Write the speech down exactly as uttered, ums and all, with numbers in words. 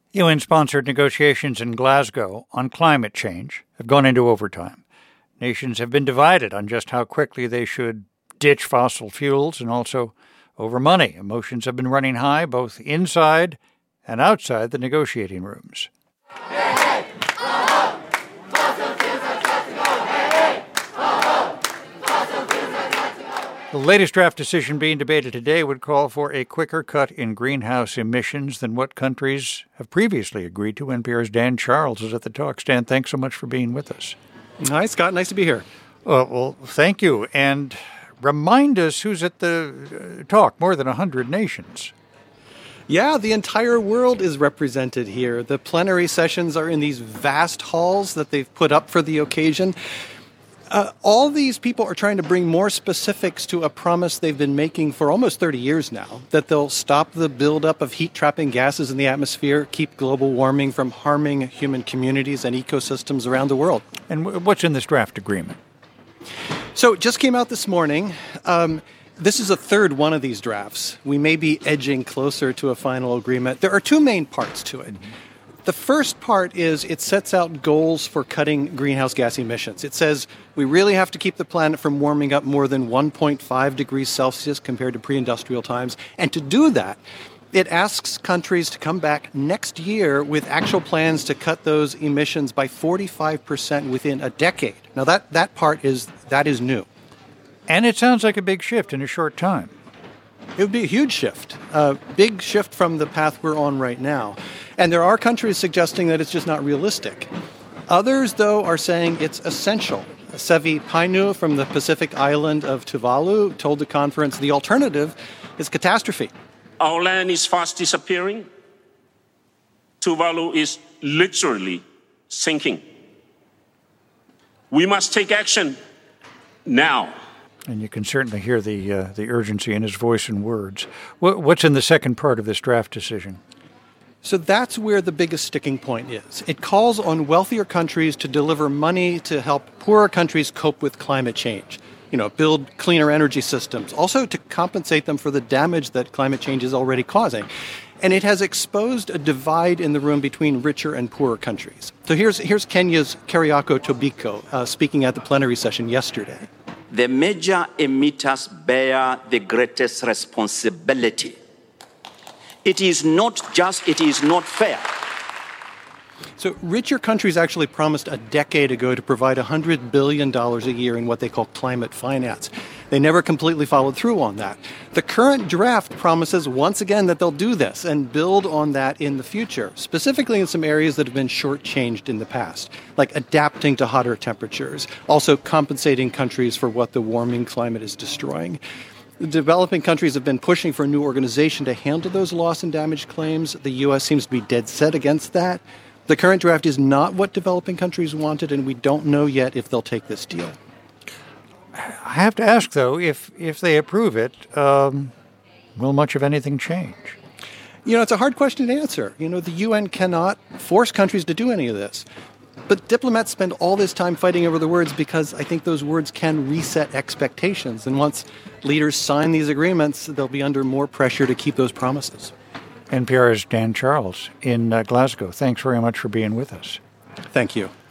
U N-sponsored negotiations in Glasgow on climate change have gone into overtime. Nations have been divided on just how quickly they should ditch fossil fuels and also over money. Emotions have been running high both inside and outside the negotiating rooms. Hey, hey, oh, oh. Fossil fuels are got to go. Hey, hey, oh, oh. Fossil fuels are got to go. The latest draft decision being debated today would call for a quicker cut in greenhouse emissions than what countries have previously agreed to. N P R's Dan Charles is at the talk. Dan, thanks so much for being with us. Hi, Scott. Nice to be here. Uh, well, thank you. And remind us who's at the uh, talk. More than one hundred nations. Yeah, the entire world is represented here. The plenary sessions are in these vast halls that they've put up for the occasion. Uh, all these people are trying to bring more specifics to a promise they've been making for almost thirty years now, that they'll stop the buildup of heat-trapping gases in the atmosphere, keep global warming from harming human communities and ecosystems around the world. And w- what's in this draft agreement? So it just came out this morning. Um, this is a third one of these drafts. We may be edging closer to a final agreement. There are two main parts to it. Mm-hmm. The first part is it sets out goals for cutting greenhouse gas emissions. It says we really have to keep the planet from warming up more than one point five degrees Celsius compared to pre-industrial times. And to do that, it asks countries to come back next year with actual plans to cut those emissions by forty-five percent within a decade. Now, that, that part is that is new. And it sounds like a big shift in a short time. It would be a huge shift, a big shift from the path we're on right now. And there are countries suggesting that it's just not realistic. Others, though, are saying it's essential. Sevi Painu from the Pacific island of Tuvalu told the conference the alternative is catastrophe. Our land is fast disappearing. Tuvalu is literally sinking. We must take action now. And you can certainly hear the uh, the urgency in his voice and words. What, what's in the second part of this draft decision? So that's where the biggest sticking point is. It calls on wealthier countries to deliver money to help poorer countries cope with climate change. You know, build cleaner energy systems, also to compensate them for the damage that climate change is already causing. And it has exposed a divide in the room between richer and poorer countries. So here's here's Kenya's Keriako Tobiko uh, speaking at the plenary session yesterday. The major emitters bear the greatest responsibility. It is not just, it is not fair. So richer countries actually promised a decade ago to provide one hundred billion dollars a year in what they call climate finance. They never completely followed through on that. The current draft promises once again that they'll do this and build on that in the future, specifically in some areas that have been shortchanged in the past, like adapting to hotter temperatures, also compensating countries for what the warming climate is destroying. The developing countries have been pushing for a new organization to handle those loss and damage claims. The U S seems to be dead set against that. The current draft is not what developing countries wanted, and we don't know yet if they'll take this deal. I have to ask, though, if if they approve it, um, will much of anything change? You know, it's a hard question to answer. You know, the U N cannot force countries to do any of this. But diplomats spend all this time fighting over the words because I think those words can reset expectations. And once leaders sign these agreements, they'll be under more pressure to keep those promises. N P R's Dan Charles in uh, Glasgow. Thanks very much for being with us. Thank you.